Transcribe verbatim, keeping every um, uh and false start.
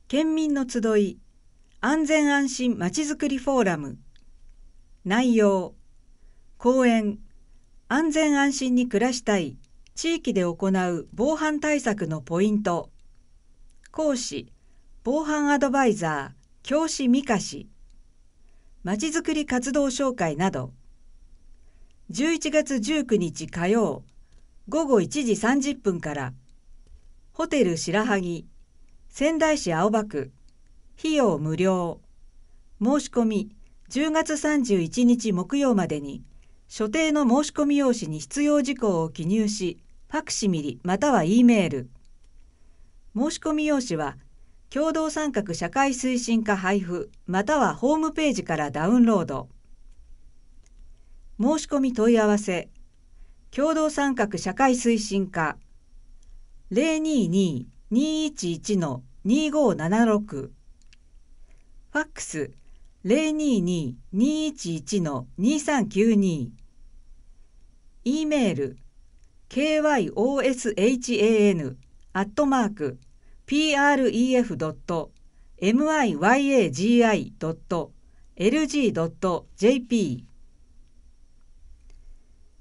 県民の集い安全安心まちづくりフォーラム。内容、講演、安全安心に暮らしたい地域で行う防犯対策のポイント。講師、防犯アドバイザー、教師みかし。まちづくり活動紹介など。じゅういちがつじゅうくにち火曜、ごごいちじさんじゅっぷんから、ホテル白萩、仙台市青葉区、費用無料。申し込みじゅうがつさんじゅういちにち木曜までに、所定の申し込み用紙に必要事項を記入し、ファクシミリまたは E メール。申し込み用紙は、共同参画社会推進課配布またはホームページからダウンロード。申し込み問い合わせ、共同参画社会推進課 ゼロにーにー にーいちいち にーごーななろく、ファックス ゼロにーにー にーいちいち にーさんきゅうにー、E メール ケーワイオーエスエイチエーエヌ アットマーク ピーアールイーエフ ドット ミヤギドット エルジー ドット ジェーピー